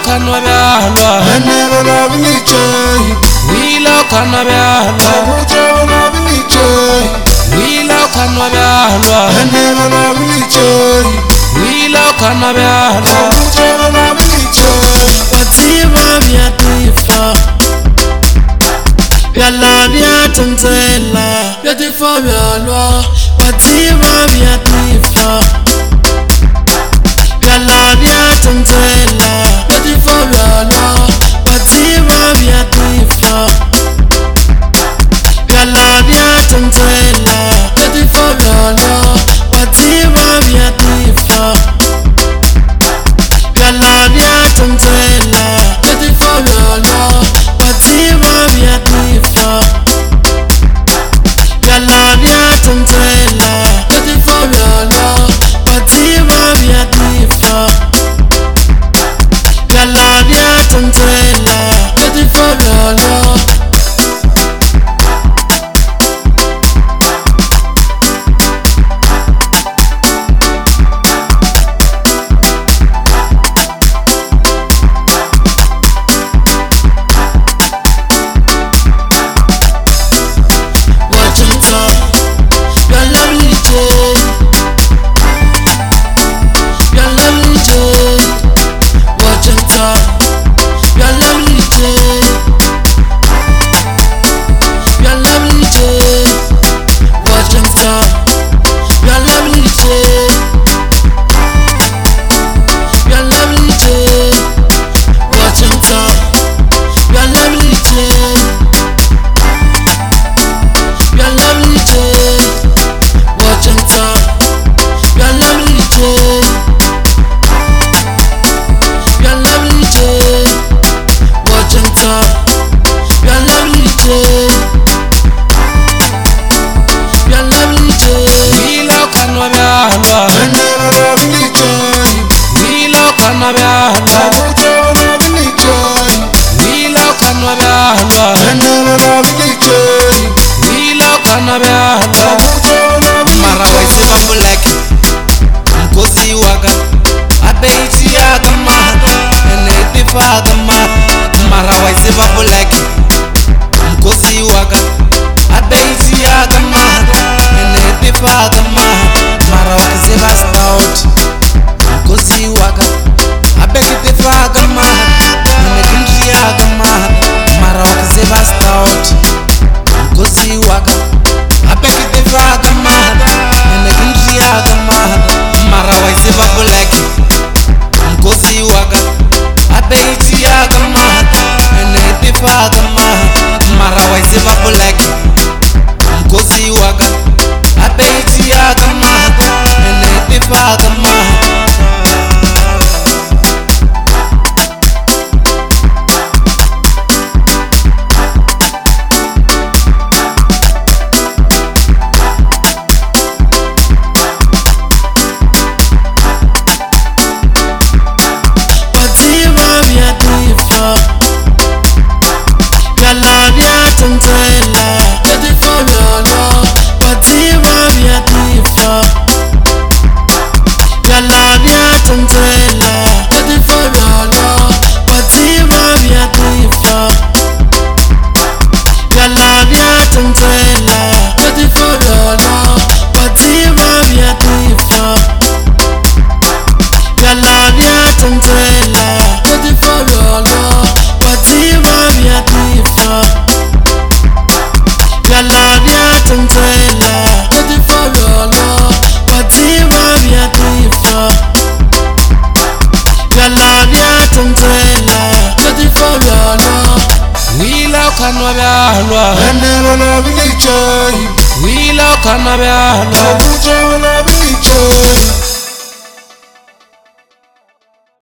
kanwa byalwa enero la viniche wilo kanwa byalwa abuja la viniche wilo kanwa byalwa enero la viniche wilo kanwa byalwa abuja la viniche Watiba byatifa byala byatanzela byatifa byalwa Watiba byatifa byala byatanzela byatifa byalwa Watiba byatifa byala byatanzela byatifa byalwa Watiba byatifa byala byatanzela byatifa byalwa Watiba byatifa byala byatanzela byatifa byalwa Watiba byatifa byala byatanzela byatifa byalwa mara waisiba bulaki mkosi waka abeiti agama enetifa agama mara waisiba bulaki mkosi waka abeiti agama enetifa agama mara waisiba stout mkosi waka abekitifa agama enekindri agama mara waisiba stout mkosi waka abekitifa agama enekindri agama mara waisiba bulaki mkosi waka abeiti agama enetifa agama mara waisiba bulaki mkosi waka abeiti agama enetifa agama byala byatanzela byatifa byalwa Watiba byatifa byala byatanzela byatifa byalwa Watiba byatifa byala byatanzela byatifa byalwa Watiba byatifa byala byatanzela byatifa byalwa Watiba byatifa byala byatanzela byatifa byalwa Watiba byatifa byala byatanzela byatifa byalwa wilo kanwa byalwa enero la viniche wilo kanwa byalwa abuja la